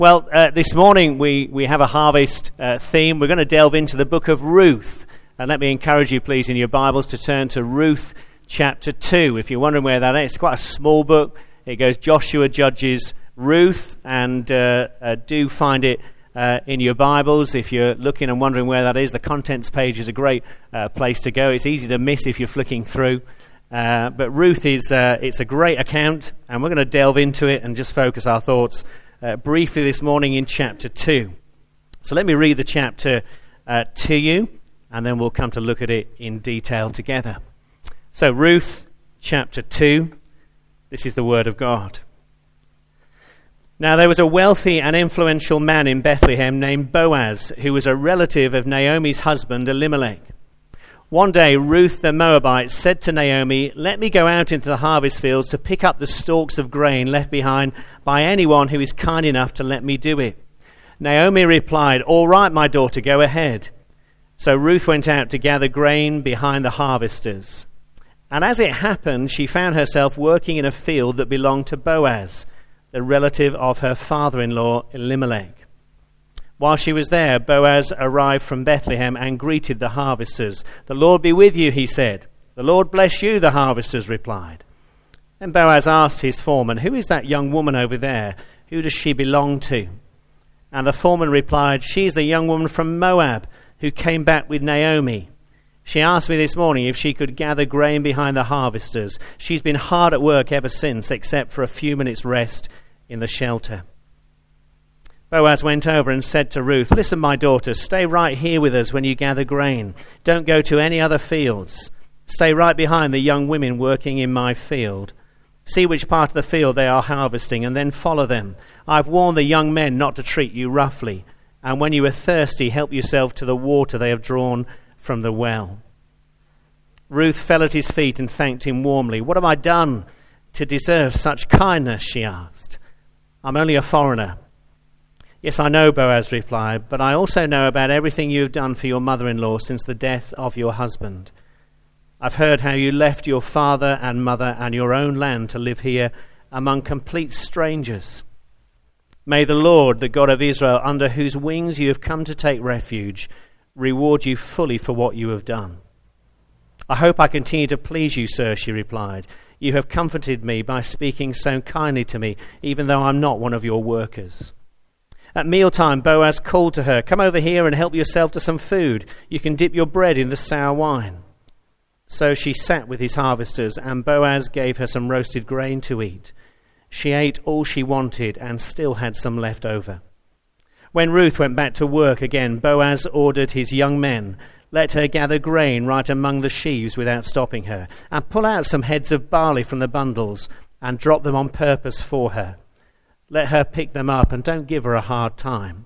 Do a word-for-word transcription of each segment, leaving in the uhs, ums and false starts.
Well, uh, this morning we, we have a harvest uh, theme. We're going to delve into the book of Ruth. And let me encourage you, please, in your Bibles to turn to Ruth chapter two. If you're wondering where that is, it's quite a small book. It goes Joshua, Judges, Ruth, and uh, uh, do find it uh, in your Bibles. If you're looking and wondering where that is, the contents page is a great uh, place to go. It's easy to miss if you're flicking through. Uh, but Ruth is uh, it's a great account, and we're going to delve into it and just focus our thoughts Uh, briefly this morning in chapter two. So let me read the chapter uh, to you, and then we'll come to look at it in detail together. So Ruth chapter two, this is the word of God. Now there was a wealthy and influential man in Bethlehem named Boaz, who was a relative of Naomi's husband Elimelech. One day Ruth the Moabite said to Naomi, "Let me go out into the harvest fields to pick up the stalks of grain left behind by anyone who is kind enough to let me do it." Naomi replied, "All right, my daughter, go ahead." So Ruth went out to gather grain behind the harvesters. And as it happened, she found herself working in a field that belonged to Boaz, the relative of her father-in-law Elimelech. While she was there, Boaz arrived from Bethlehem and greeted the harvesters. "The Lord be with you," he said. "The Lord bless you," the harvesters replied. Then Boaz asked his foreman, "Who is that young woman over there? Who does she belong to?" And the foreman replied, "She's the young woman from Moab who came back with Naomi. She asked me this morning if she could gather grain behind the harvesters. She's been hard at work ever since, except for a few minutes' rest in the shelter." Boaz went over and said to Ruth, "Listen, my daughter, stay right here with us when you gather grain. Don't go to any other fields. Stay right behind the young women working in my field. See which part of the field they are harvesting and then follow them. I've warned the young men not to treat you roughly. And when you are thirsty, help yourself to the water they have drawn from the well." Ruth fell at his feet and thanked him warmly. "What have I done to deserve such kindness?" she asked. "I'm only a foreigner." "Yes, I know," Boaz replied, "but I also know about everything you have done for your mother-in-law since the death of your husband. I've heard how you left your father and mother and your own land to live here among complete strangers. May the Lord, the God of Israel, under whose wings you have come to take refuge, reward you fully for what you have done." "I hope I continue to please you, sir," she replied. "You have comforted me by speaking so kindly to me, even though I'm not one of your workers." At mealtime, Boaz called to her, "Come over here and help yourself to some food. You can dip your bread in the sour wine." So she sat with his harvesters, and Boaz gave her some roasted grain to eat. She ate all she wanted and still had some left over. When Ruth went back to work again, Boaz ordered his young men, "Let her gather grain right among the sheaves without stopping her, and pull out some heads of barley from the bundles and drop them on purpose for her. Let her pick them up and don't give her a hard time."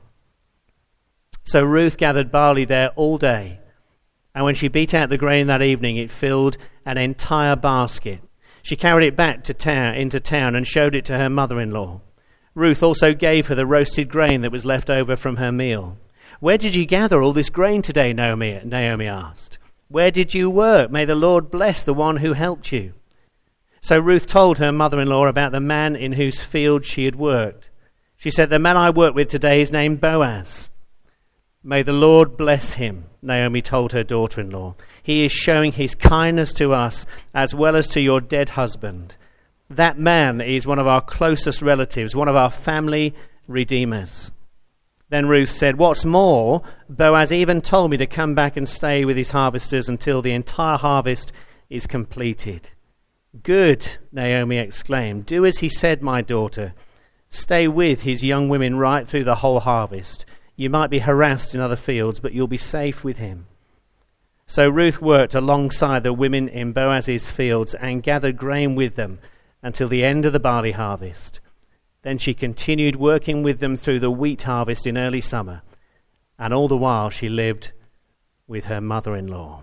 So Ruth gathered barley there all day, and when she beat out the grain that evening, it filled an entire basket. She carried it back to town, into town and showed it to her mother-in-law. Ruth also gave her the roasted grain that was left over from her meal. "Where did you gather all this grain today?" Naomi, Naomi asked. "Where did you work? May the Lord bless the one who helped you." So Ruth told her mother-in-law about the man in whose field she had worked. She said, "The man I work with today is named Boaz." "May the Lord bless him," Naomi told her daughter-in-law. "He is showing his kindness to us as well as to your dead husband. That man is one of our closest relatives, one of our family redeemers." Then Ruth said, "What's more, Boaz even told me to come back and stay with his harvesters until the entire harvest is completed." "Good," Naomi exclaimed. "Do as he said, my daughter. Stay with his young women right through the whole harvest. You might be harassed in other fields, but you'll be safe with him." So Ruth worked alongside the women in Boaz's fields and gathered grain with them until the end of the barley harvest. Then she continued working with them through the wheat harvest in early summer, and all the while she lived with her mother-in-law.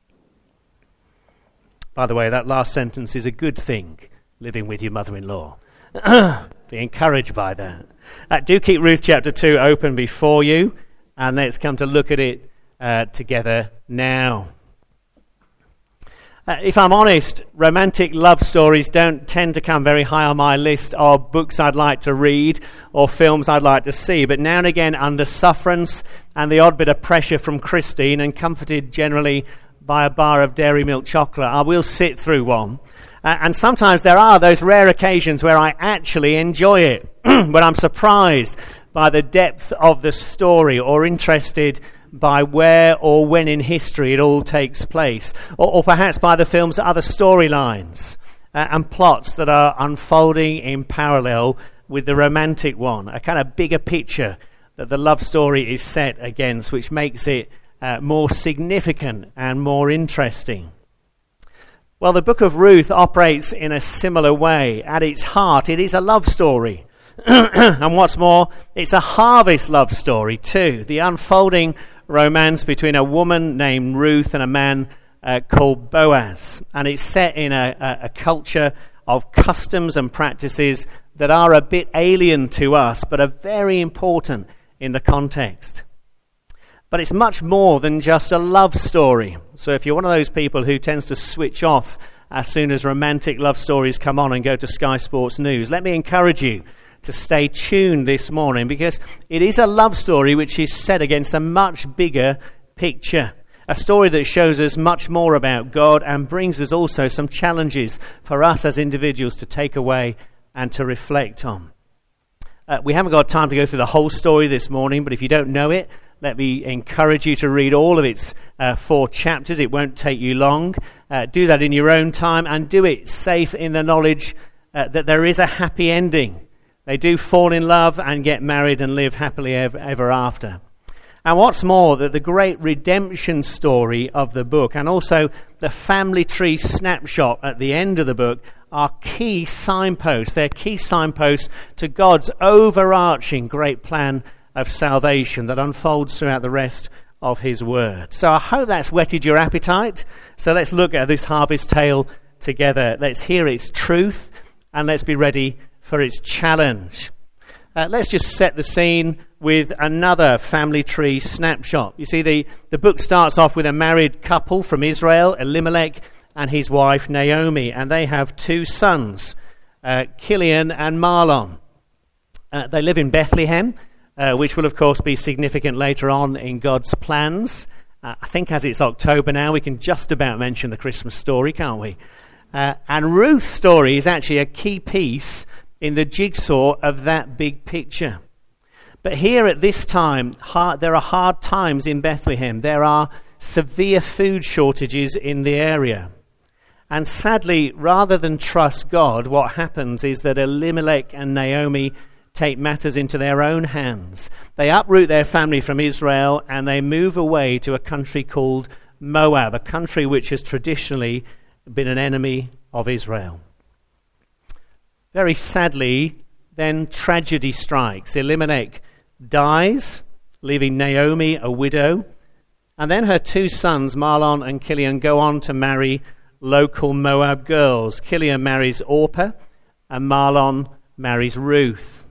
By the way, that last sentence is a good thing, living with your mother-in-law. Be encouraged by that. Uh, do keep Ruth chapter two open before you, and let's come to look at it uh, together now. Uh, if I'm honest, romantic love stories don't tend to come very high on my list of books I'd like to read or films I'd like to see, but now and again, under sufferance and the odd bit of pressure from Christine, and comforted generally by a bar of dairy milk chocolate, I will sit through one. Uh, and sometimes there are those rare occasions where I actually enjoy it, when I'm surprised by the depth of the story or interested by where or when in history it all takes place, or, or perhaps by the film's other storylines uh, and plots that are unfolding in parallel with the romantic one, a kind of bigger picture that the love story is set against, which makes it uh, more significant and more interesting. Well, the book of Ruth operates in a similar way. At its heart, it is a love story. And what's more, it's a harvest love story too. The unfolding romance between a woman named Ruth and a man uh, called Boaz. And it's set in a, a, a culture of customs and practices that are a bit alien to us, but are very important in the context. But it's much more than just a love story. So if you're one of those people who tends to switch off as soon as romantic love stories come on and go to Sky Sports News, let me encourage you to stay tuned this morning, because it is a love story which is set against a much bigger picture. A story that shows us much more about God and brings us also some challenges for us as individuals to take away and to reflect on. Uh, we haven't got time to go through the whole story this morning, but if you don't know it, let me encourage you to read all of its uh, four chapters. It won't take you long. Uh, do that in your own time, and do it safe in the knowledge uh, that there is a happy ending. They do fall in love and get married and live happily ever, ever after. And what's more, that the great redemption story of the book and also the family tree snapshot at the end of the book are key signposts. They're key signposts to God's overarching great plan of salvation that unfolds throughout the rest of his word. So I hope that's whetted your appetite. So let's look at this harvest tale together. Let's hear its truth and let's be ready for its challenge. Uh, let's just set the scene with another family tree snapshot. You see, the, the book starts off with a married couple from Israel, Elimelech and his wife Naomi, and they have two sons, uh, Kilian and Mahlon. Uh, they live in Bethlehem, uh, which will of course be significant later on in God's plans. Uh, I think as it's October now, we can just about mention the Christmas story, can't we? Uh, and Ruth's story is actually a key piece in the jigsaw of that big picture. But here at this time, hard, there are hard times in Bethlehem. There are severe food shortages in the area. And sadly, rather than trust God, what happens is that Elimelech and Naomi take matters into their own hands. They uproot their family from Israel and they move away to a country called Moab, a country which has traditionally been an enemy of Israel. Very sadly, then tragedy strikes. Elimelech dies, leaving Naomi a widow, and then her two sons, Mahlon and Kilian, go on to marry local Moab girls. Kilian marries Orpah, and Mahlon marries Ruth.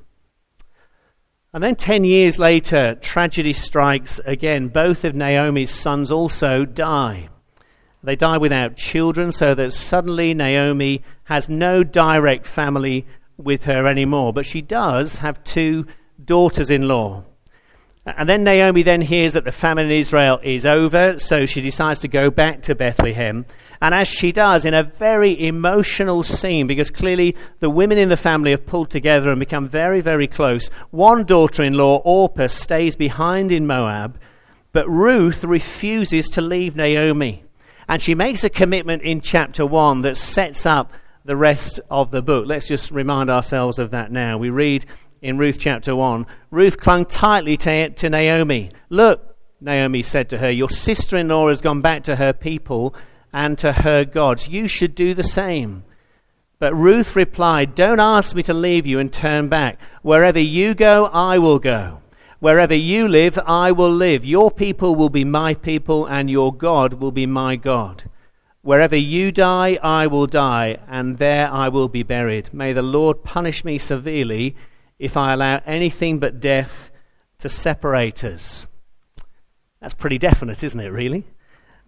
And then ten years later, tragedy strikes again. Both of Naomi's sons also die. They die without children, so that suddenly Naomi has no direct family with her anymore. But she does have two daughters-in-law. And then Naomi then hears that the famine in Israel is over, so she decides to go back to Bethlehem. And as she does, in a very emotional scene, because clearly the women in the family have pulled together and become very, very close, one daughter-in-law, Orpah, stays behind in Moab, but Ruth refuses to leave Naomi. And she makes a commitment in chapter one that sets up the rest of the book. Let's just remind ourselves of that now. We read in Ruth chapter one, Ruth clung tightly to, to Naomi. "Look," Naomi said to her, "your sister-in-law has gone back to her people and to her gods. You should do the same." But Ruth replied, "Don't ask me to leave you and turn back. Wherever you go, I will go. Wherever you live, I will live. Your people will be my people, and your God will be my God. Wherever you die, I will die, and there I will be buried. May the Lord punish me severely if I allow anything but death to separate us." That's pretty definite, isn't it, really?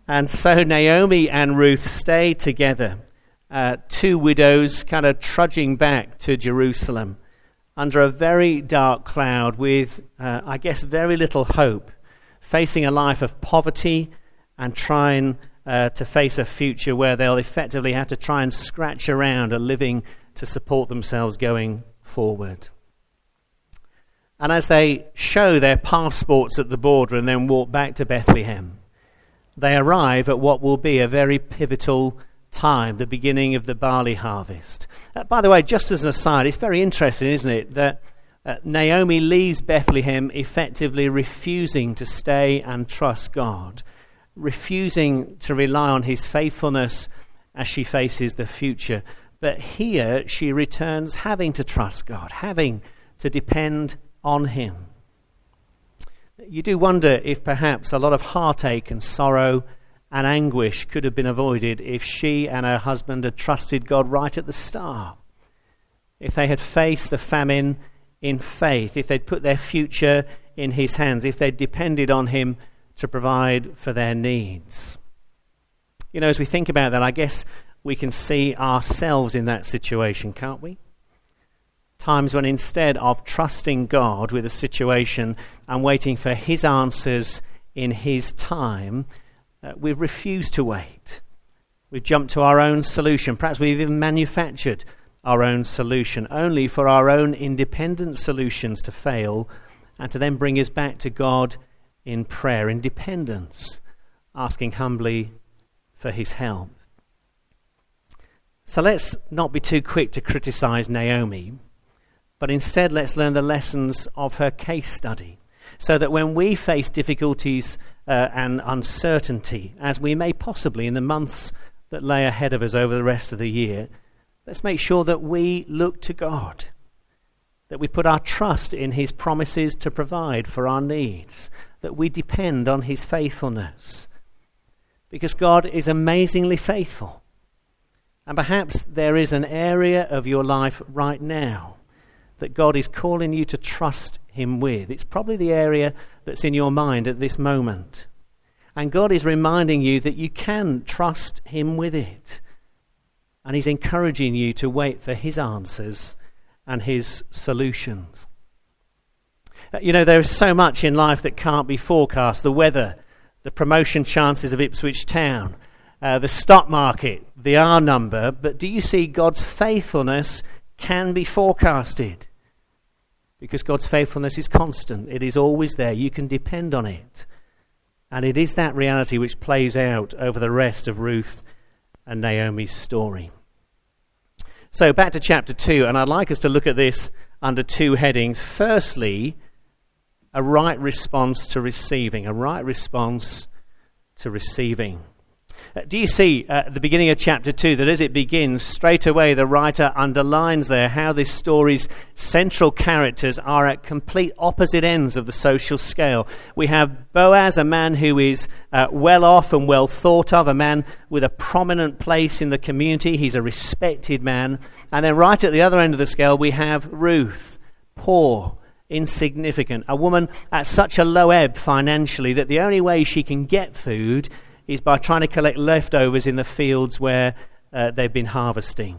And so Naomi and Ruth stay together, uh, two widows kind of trudging back to Jerusalem under a very dark cloud with, uh, I guess, very little hope, facing a life of poverty and trying uh, to face a future where they'll effectively have to try and scratch around a living to support themselves going forward. And as they show their passports at the border and then walk back to Bethlehem, they arrive at what will be a very pivotal time, the beginning of the barley harvest. Uh, by the way, just as an aside, it's very interesting, isn't it, that uh, Naomi leaves Bethlehem effectively refusing to stay and trust God, refusing to rely on his faithfulness as she faces the future. But here she returns having to trust God, having to depend on him. You do wonder if perhaps a lot of heartache and sorrow and anguish could have been avoided if she and her husband had trusted God right at the start. If they had faced the famine in faith, if they'd put their future in his hands, if they'd depended on him to provide for their needs. You know, as we think about that, I guess we can see ourselves in that situation, can't we? Times when instead of trusting God with a situation and waiting for his answers in his time, uh, we've refused to wait. We've jumped to our own solution. Perhaps we've even manufactured our own solution, only for our own independent solutions to fail and to then bring us back to God in prayer, in dependence, asking humbly for his help. So let's not be too quick to criticize Naomi, but instead let's learn the lessons of her case study, so that when we face difficulties uh, and uncertainty, as we may possibly in the months that lay ahead of us over the rest of the year, let's make sure that we look to God, that we put our trust in his promises to provide for our needs, that we depend on his faithfulness, because God is amazingly faithful. And perhaps there is an area of your life right now that God is calling you to trust him with. It's probably the area that's in your mind at this moment. And God is reminding you that you can trust him with it. And he's encouraging you to wait for his answers and his solutions. You know, there is so much in life that can't be forecast. The weather, the promotion chances of Ipswich Town, uh, the stock market, the R number. But do you see God's faithfulness can be forecasted? Because God's faithfulness is constant. It is always there. You can depend on it. And it is that reality which plays out over the rest of Ruth and Naomi's story. So back to chapter two, and I'd like us to look at this under two headings. Firstly, a right response to receiving. A right response to receiving. Uh, do you see uh, at the beginning of chapter two that as it begins, straight away the writer underlines there how this story's central characters are at complete opposite ends of the social scale. We have Boaz, a man who is uh, well off and well thought of, a man with a prominent place in the community. He's a respected man. And then right at the other end of the scale we have Ruth, poor, insignificant, a woman at such a low ebb financially that the only way she can get food is by trying to collect leftovers in the fields where uh, they've been harvesting.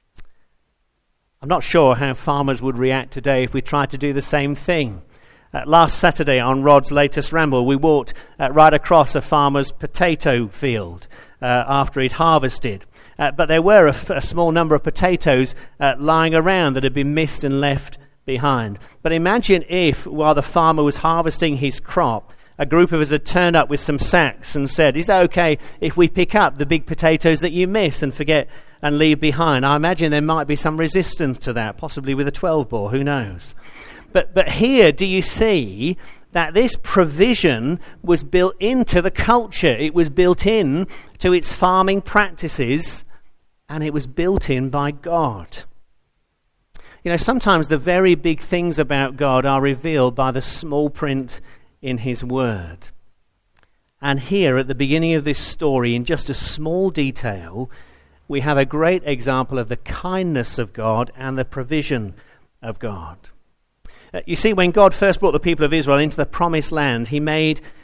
I'm not sure how farmers would react today if we tried to do the same thing. Uh, last Saturday on Rod's latest ramble, we walked uh, right across a farmer's potato field uh, after he'd harvested. Uh, but there were a, f- a small number of potatoes uh, lying around that had been missed and left behind. But imagine if, while the farmer was harvesting his crop, a group of us had turned up with some sacks and said, is that okay if we pick up the big potatoes that you miss and forget and leave behind? I imagine there might be some resistance to that, possibly with a twelve bore, who knows? But but here, do you see that this provision was built into the culture? It was built in to its farming practices, and it was built in by God. You know, sometimes the very big things about God are revealed by the small print in his word. And here at the beginning of this story, in just a small detail, we have a great example of the kindness of God and the provision of God. Uh, you see, when God first brought the people of Israel into the promised land, he made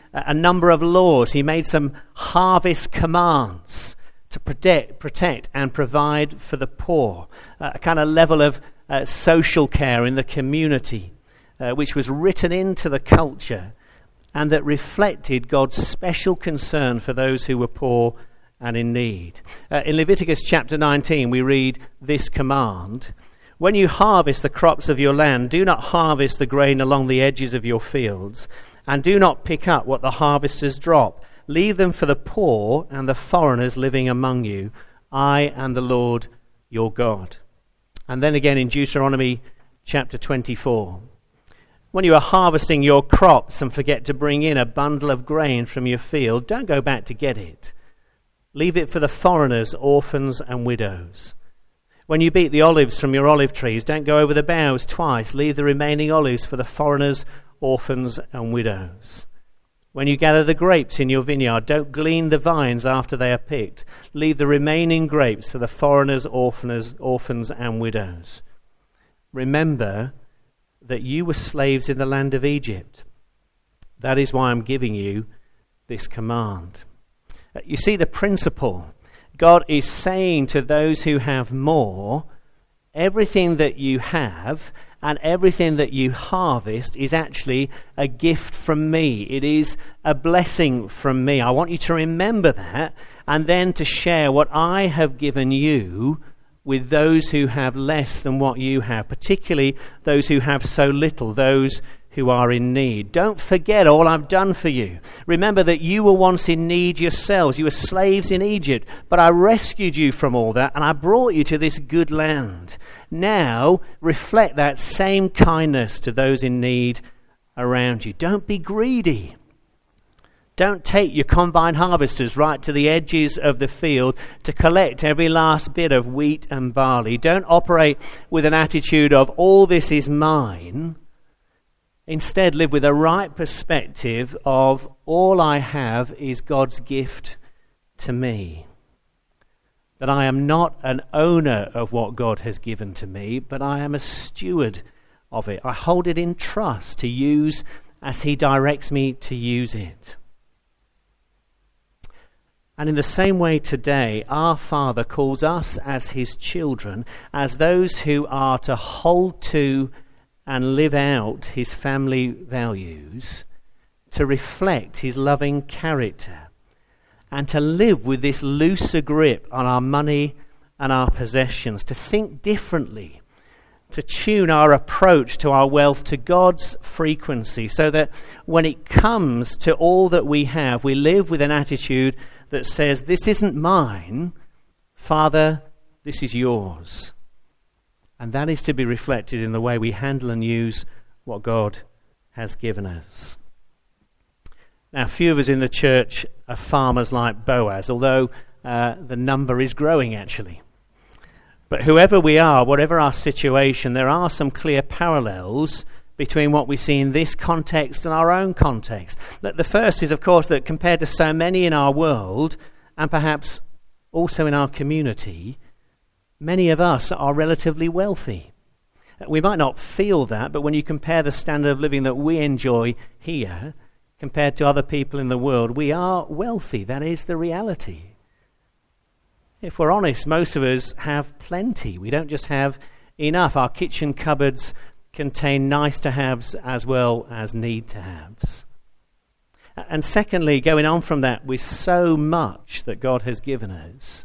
a number of laws. He made some harvest commands to protect, protect and provide for the poor, a kind of level of uh, social care in the community, uh, which was written into the culture and that reflected God's special concern for those who were poor and in need. Uh, in Leviticus chapter nineteen, we read this command: "When you harvest the crops of your land, do not harvest the grain along the edges of your fields, and do not pick up what the harvesters drop. Leave them for the poor and the foreigners living among you. I am the Lord your God." And then again in Deuteronomy chapter twenty-four. "When you are harvesting your crops and forget to bring in a bundle of grain from your field, don't go back to get it. Leave it for the foreigners, orphans and widows. When you beat the olives from your olive trees, don't go over the boughs twice. Leave the remaining olives for the foreigners, orphans and widows. When you gather the grapes in your vineyard, don't glean the vines after they are picked. Leave the remaining grapes for the foreigners, orphans, orphans and widows. Remember that you were slaves in the land of Egypt. That is why I'm giving you this command." You see the principle. God is saying to those who have more, everything that you have and everything that you harvest is actually a gift from me. It is a blessing from me. I want you to remember that, and then to share what I have given you with those who have less than what you have, particularly those who have so little, those who are in need. Don't forget all I've done for you. Remember that you were once in need yourselves. You were slaves in Egypt, but I rescued you from all that and I brought you to this good land. Now reflect that same kindness to those in need around you. Don't be greedy. Don't take your combine harvesters right to the edges of the field to collect every last bit of wheat and barley. Don't operate with an attitude of all this is mine. Instead, live with a right perspective of all I have is God's gift to me. That I am not an owner of what God has given to me, but I am a steward of it. I hold it in trust to use as He directs me to use it. And in the same way today, our Father calls us as His children, as those who are to hold to and live out His family values, to reflect His loving character, and to live with this looser grip on our money and our possessions, to think differently, to tune our approach to our wealth to God's frequency, so that when it comes to all that we have, we live with an attitude that says, this isn't mine, Father, this is yours. And that is to be reflected in the way we handle and use what God has given us. Now, few of us in the church are farmers like Boaz, although uh, the number is growing actually. But whoever we are, whatever our situation, there are some clear parallels between what we see in this context and our own context. The first is, of course, that compared to so many in our world, and perhaps also in our community, many of us are relatively wealthy. We might not feel that, but when you compare the standard of living that we enjoy here compared to other people in the world, we are wealthy. That is the reality. If we're honest, most of us have plenty. We don't just have enough. Our kitchen cupboards contain nice-to-haves as well as need-to-haves. And secondly, going on from that, with so much that God has given us,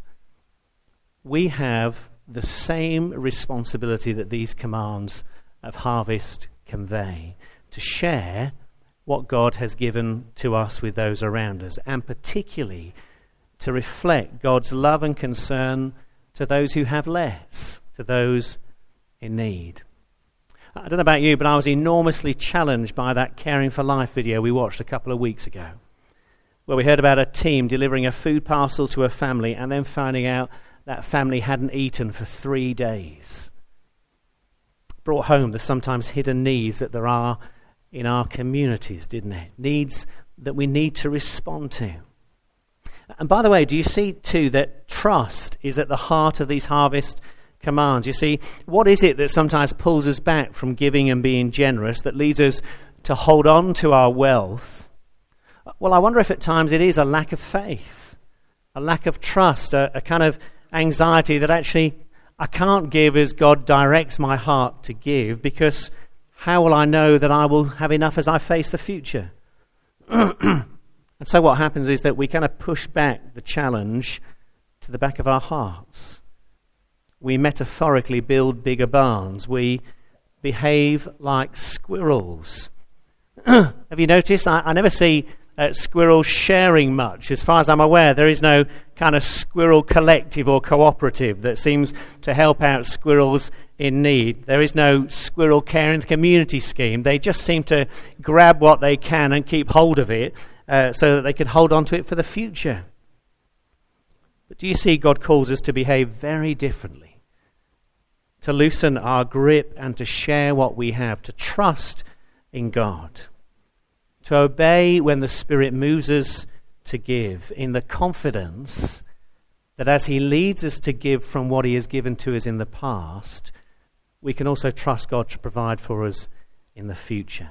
we have the same responsibility that these commands of harvest convey, to share what God has given to us with those around us, and particularly to reflect God's love and concern to those who have less, to those in need. I don't know about you, but I was enormously challenged by that Caring for Life video we watched a couple of weeks ago, where we heard about a team delivering a food parcel to a family and then finding out that family hadn't eaten for three days. Brought home the sometimes hidden needs that there are in our communities, didn't it? Needs that we need to respond to. And by the way, do you see too that trust is at the heart of these harvest commands? You see, what is it that sometimes pulls us back from giving and being generous, that leads us to hold on to our wealth, Well, I wonder if at times it is a lack of faith, a lack of trust, a, a kind of anxiety that actually I can't give as God directs my heart to give, because how will I know that I will have enough as I face the future? And so what happens is that we kind of push back the challenge to the back of our hearts. We metaphorically build bigger barns. We behave like squirrels. Have you noticed? I, I never see uh, squirrels sharing much. As far as I'm aware, there is no kind of squirrel collective or cooperative that seems to help out squirrels in need. There is no squirrel care in the community scheme. They just seem to grab what they can and keep hold of it uh, so that they can hold on to it for the future. But do you see, God calls us to behave very differently, to loosen our grip and to share what we have, to trust in God, to obey when the Spirit moves us to give, in the confidence that as He leads us to give from what He has given to us in the past, we can also trust God to provide for us in the future.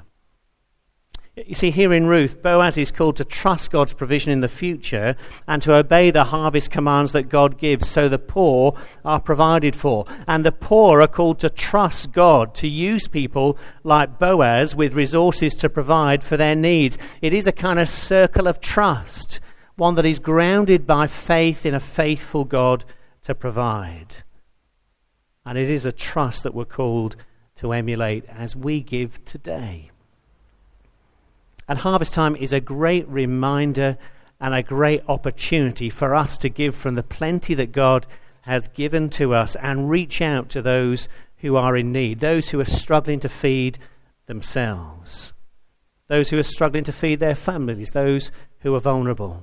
You see, here in Ruth, Boaz is called to trust God's provision in the future and to obey the harvest commands that God gives, so the poor are provided for. And the poor are called to trust God, to use people like Boaz with resources to provide for their needs. It is a kind of circle of trust, one that is grounded by faith in a faithful God to provide. And it is a trust that we're called to emulate as we give today. And harvest time is a great reminder and a great opportunity for us to give from the plenty that God has given to us and reach out to those who are in need, those who are struggling to feed themselves, those who are struggling to feed their families, those who are vulnerable.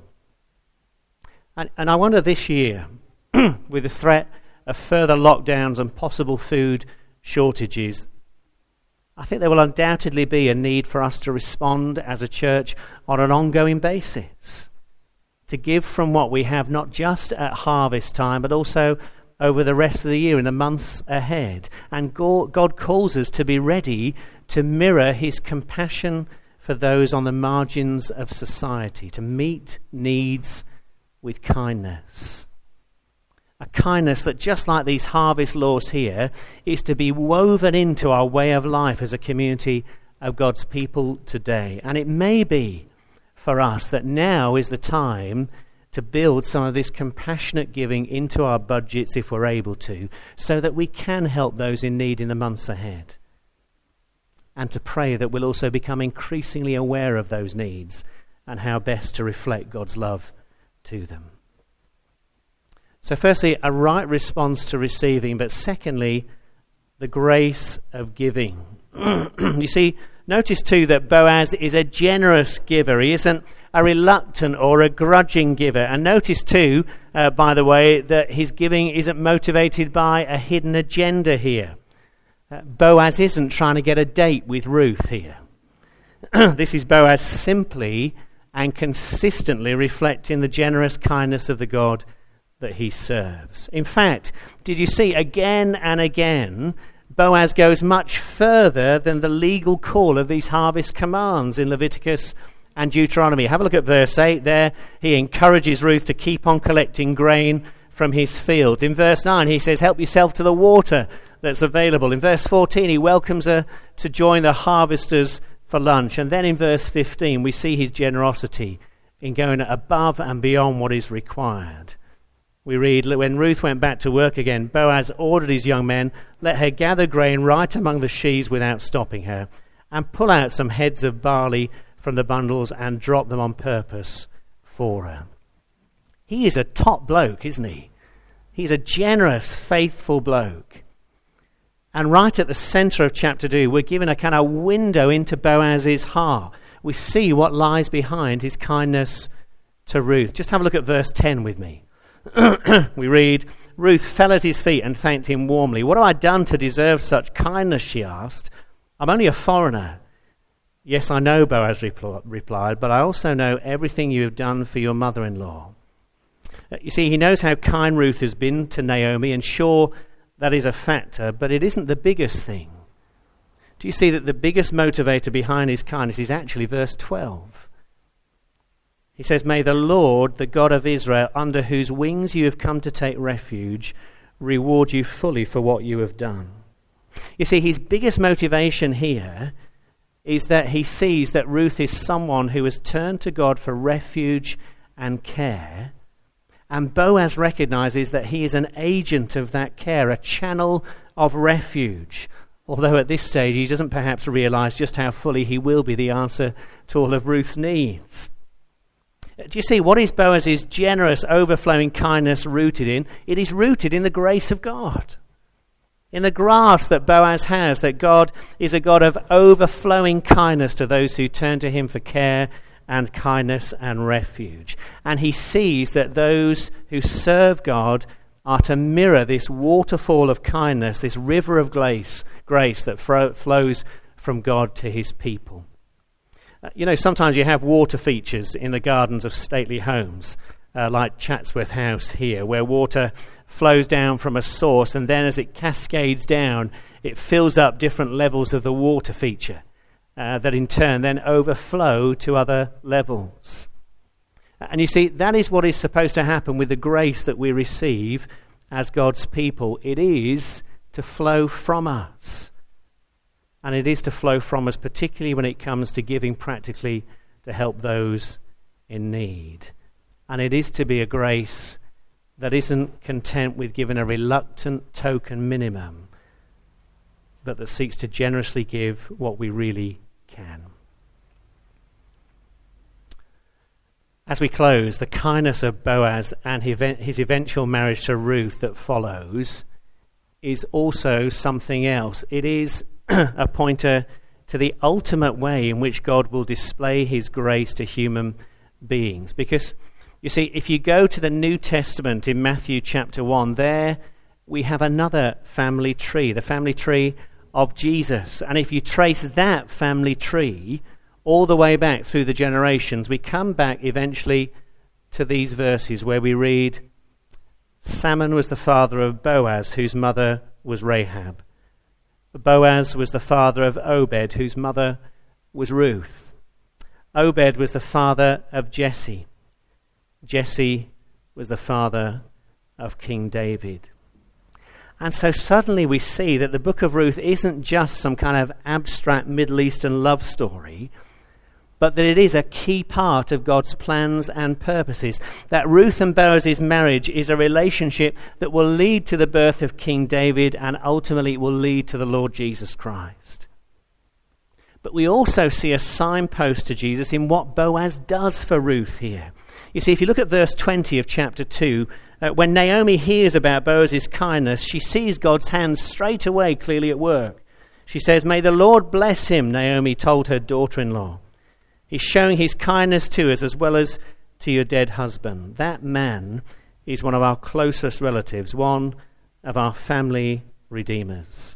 And, and I wonder this year, with the threat of further lockdowns and possible food shortages, I think there will undoubtedly be a need for us to respond as a church on an ongoing basis, to give from what we have, not just at harvest time, but also over the rest of the year, in the months ahead. And God calls us to be ready to mirror His compassion for those on the margins of society, to meet needs with kindness. A kindness that, just like these harvest laws here, is to be woven into our way of life as a community of God's people today. And it may be for us that now is the time to build some of this compassionate giving into our budgets, if we're able to, so that we can help those in need in the months ahead. And to pray that we'll also become increasingly aware of those needs and how best to reflect God's love to them. So firstly, a right response to receiving, but secondly, the grace of giving. You see, notice too that Boaz is a generous giver. He isn't a reluctant or a grudging giver. And notice too, uh, by the way, that his giving isn't motivated by a hidden agenda here. Uh, Boaz isn't trying to get a date with Ruth here. This is Boaz simply and consistently reflecting the generous kindness of the God that he serves. In fact, did you see again and again, Boaz goes much further than the legal call of these harvest commands in Leviticus and Deuteronomy. Have a look at verse eight there. He encourages Ruth to keep on collecting grain from his fields. In verse nine, he says, help yourself to the water that's available. In verse fourteen, he welcomes her to join the harvesters for lunch. And then in verse fifteen, we see his generosity in going above and beyond what is required. We read, when Ruth went back to work again, Boaz ordered his young men, let her gather grain right among the sheaves without stopping her, and pull out some heads of barley from the bundles and drop them on purpose for her. He is a top bloke, isn't he? He's a generous, faithful bloke. And right at the centre of chapter two, we're given a kind of window into Boaz's heart. We see what lies behind his kindness to Ruth. Just have a look at verse ten with me. We read, Ruth fell at his feet and thanked him warmly. What have I done to deserve such kindness, she asked. I'm only a foreigner. Yes, I know, Boaz repl- replied, but I also know everything you have done for your mother-in-law. You see, he knows how kind Ruth has been to Naomi, and sure, that is a factor, but it isn't the biggest thing. Do you see that the biggest motivator behind his kindness is actually verse twelve? He says, "May the Lord, the God of Israel, under whose wings you have come to take refuge, reward you fully for what you have done." You see, his biggest motivation here is that he sees that Ruth is someone who has turned to God for refuge and care. And Boaz recognizes that he is an agent of that care, a channel of refuge. Although at this stage he doesn't perhaps realize just how fully he will be the answer to all of Ruth's needs. Do you see, what is Boaz's generous, overflowing kindness rooted in? It is rooted in the grace of God. In the grasp that Boaz has, that God is a God of overflowing kindness to those who turn to him for care and kindness and refuge. And he sees that those who serve God are to mirror this waterfall of kindness, this river of grace, grace that fro- flows from God to his people. Uh, you know, sometimes you have water features in the gardens of stately homes, uh, like Chatsworth House here, where water flows down from a source, and then as it cascades down, it fills up different levels of the water feature uh, that in turn then overflow to other levels. And you see, that is what is supposed to happen with the grace that we receive as God's people. It is to flow from us. And it is to flow from us, particularly when it comes to giving practically to help those in need. And it is to be a grace that isn't content with giving a reluctant token minimum, but that seeks to generously give what we really can. As we close, the kindness of Boaz and his eventual marriage to Ruth that follows is also something else. It is a pointer to the ultimate way in which God will display his grace to human beings. Because, you see, if you go to the New Testament in Matthew chapter one, there we have another family tree, the family tree of Jesus. And if you trace that family tree all the way back through the generations, we come back eventually to these verses where we read, "Salmon was the father of Boaz, whose mother was Rahab. Boaz was the father of Obed, whose mother was Ruth. Obed was the father of Jesse. Jesse was the father of King David." And so suddenly we see that the book of Ruth isn't just some kind of abstract Middle Eastern love story, but that it is a key part of God's plans and purposes. That Ruth and Boaz's marriage is a relationship that will lead to the birth of King David, and ultimately it will lead to the Lord Jesus Christ. But we also see a signpost to Jesus in what Boaz does for Ruth here. You see, if you look at verse twenty of chapter two, uh, when Naomi hears about Boaz's kindness, she sees God's hand straight away clearly at work. She says, "May the Lord bless him," Naomi told her daughter-in-law. "He's showing his kindness to us as well as to your dead husband. That man is one of our closest relatives, one of our family redeemers."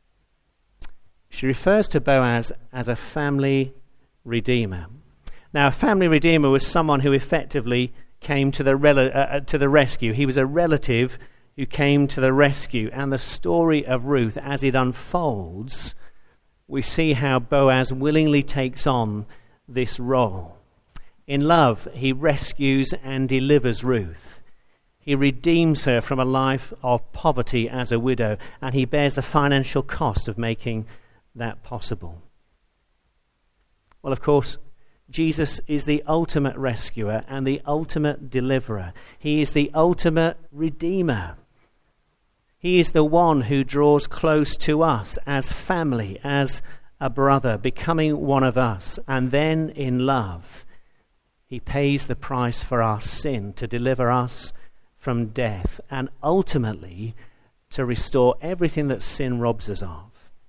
She refers to Boaz as a family redeemer. Now, a family redeemer was someone who effectively came to the rel- uh, to the rescue. He was a relative who came to the rescue. And the story of Ruth, as it unfolds, we see how Boaz willingly takes on this role. In love, he rescues and delivers Ruth. He redeems her from a life of poverty as a widow, and he bears the financial cost of making that possible. Well, of course, Jesus is the ultimate rescuer and the ultimate deliverer. He is the ultimate redeemer. He is the one who draws close to us as family, as a brother, becoming one of us. And then in love, he pays the price for our sin to deliver us from death and ultimately to restore everything that sin robs us of.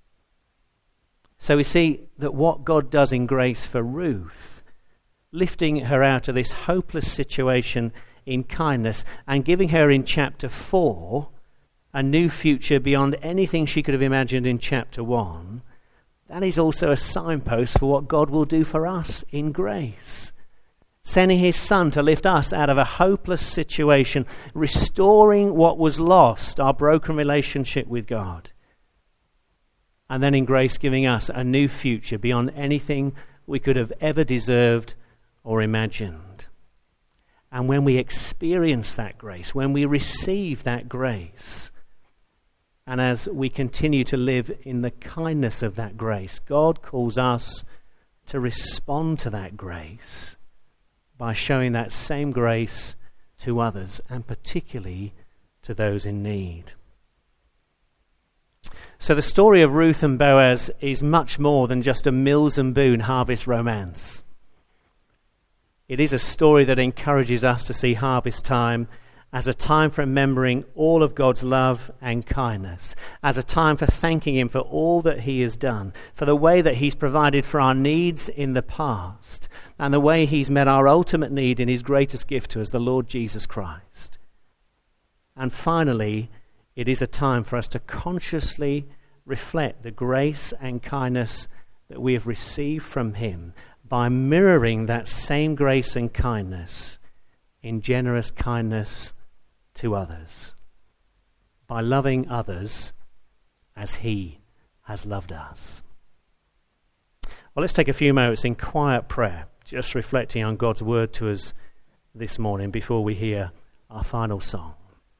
So we see that what God does in grace for Ruth, lifting her out of this hopeless situation in kindness and giving her in chapter four a new future beyond anything she could have imagined in chapter one, that is also a signpost for what God will do for us in grace. Sending his Son to lift us out of a hopeless situation, restoring what was lost, our broken relationship with God. And then in grace giving us a new future beyond anything we could have ever deserved or imagined. And when we experience that grace, when we receive that grace, and as we continue to live in the kindness of that grace, God calls us to respond to that grace by showing that same grace to others, and particularly to those in need. So the story of Ruth and Boaz is much more than just a Mills and Boon harvest romance. It is a story that encourages us to see harvest time as a time for remembering all of God's love and kindness, as a time for thanking him for all that he has done, for the way that he's provided for our needs in the past, and the way he's met our ultimate need in his greatest gift to us, the Lord Jesus Christ. And finally, it is a time for us to consciously reflect the grace and kindness that we have received from him by mirroring that same grace and kindness in generous kindness to others, by loving others as he has loved us. Well, let's take a few moments in quiet prayer, just reflecting on God's word to us this morning before we hear our final song.